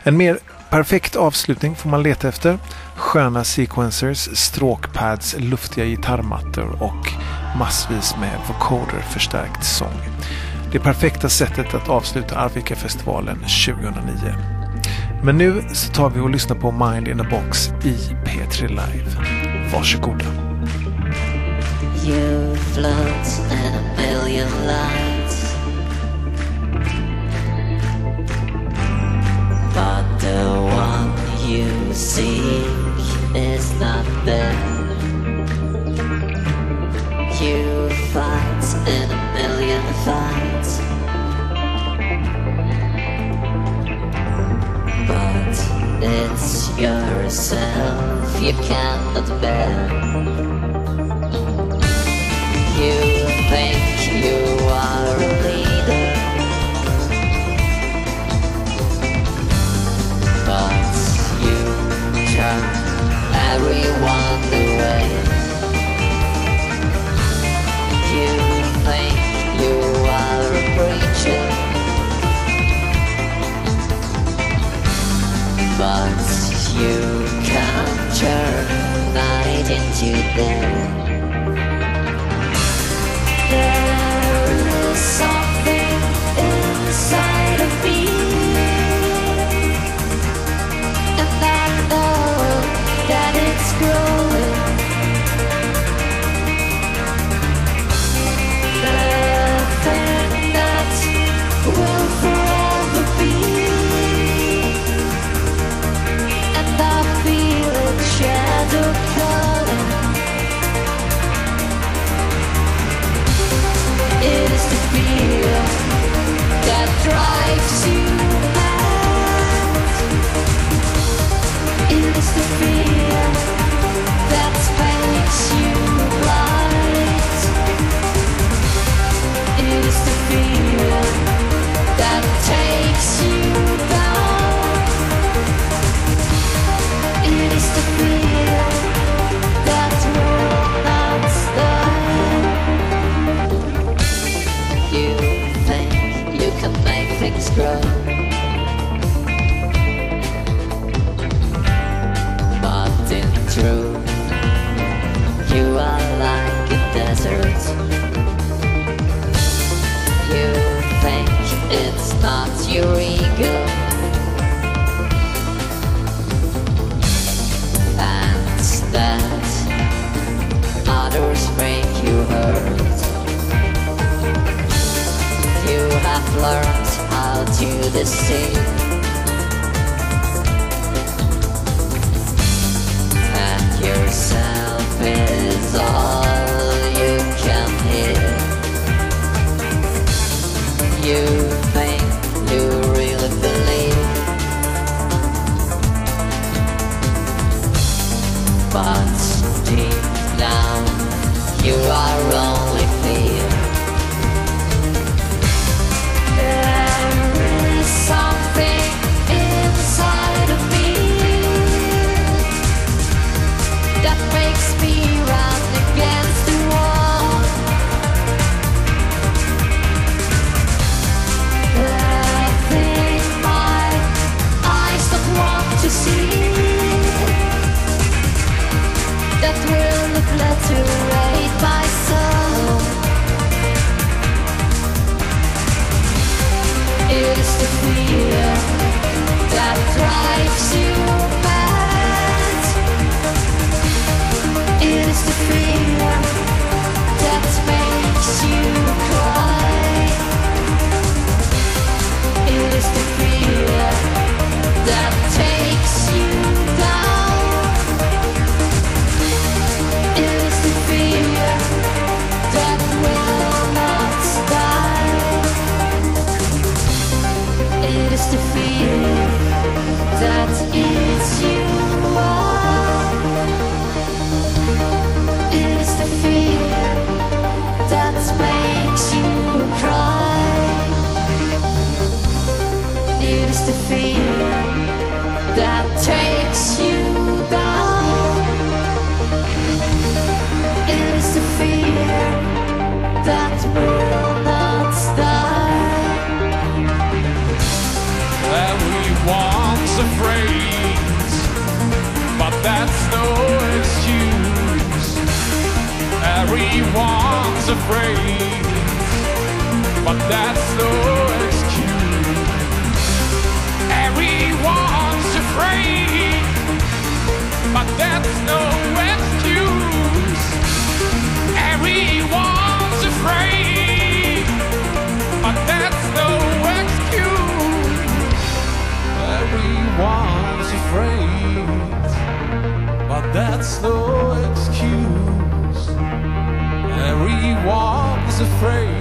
En mer perfekt avslutning får man leta efter. Sköna sequencers, stråkpads, luftiga gitarrmattor och massvis med vocoder förstärkt sång. Det perfekta sättet att avsluta Arvika-festivalen 2009. Men nu så tar vi och lyssnar på Mind in a Box i P3 Live. Varsågoda. You float in a million lights, but the one you seek is not there. You fight in a million fights, but it's yourself you cannot bear. You think you are a leader, but you turn everyone away. You think you are a preacher, but you can't turn night into day. There is something inside of me, and I know that it's growing. The thing that will forever be, and I feel it shadow calling. It is the fear that drives you mad. It is the fear that makes you blind. It is the fear that takes you down. It is the fear that will not stop. You think you can make things grow, but in truth you are like a desert. You think it's not your ego, and that others make you hurt. You have learned how to deceive, and yourself is all you can hear. You think you really believe, but deep down you are only fear. There is something inside of me that makes me run against the wall. The thing my eyes don't want to see, that will obliterate my soul. It is the fear that drives you mad. It is the fear that makes you cry. It is the fear that takes you down. It is the fear Everyone's afraid, but that's no excuse. Everyone's afraid, but that's no excuse. Everyone's afraid, but that's no excuse. Everyone's afraid, but that's no excuse. Everyone's afraid, but that's no excuse. Everyone's afraid,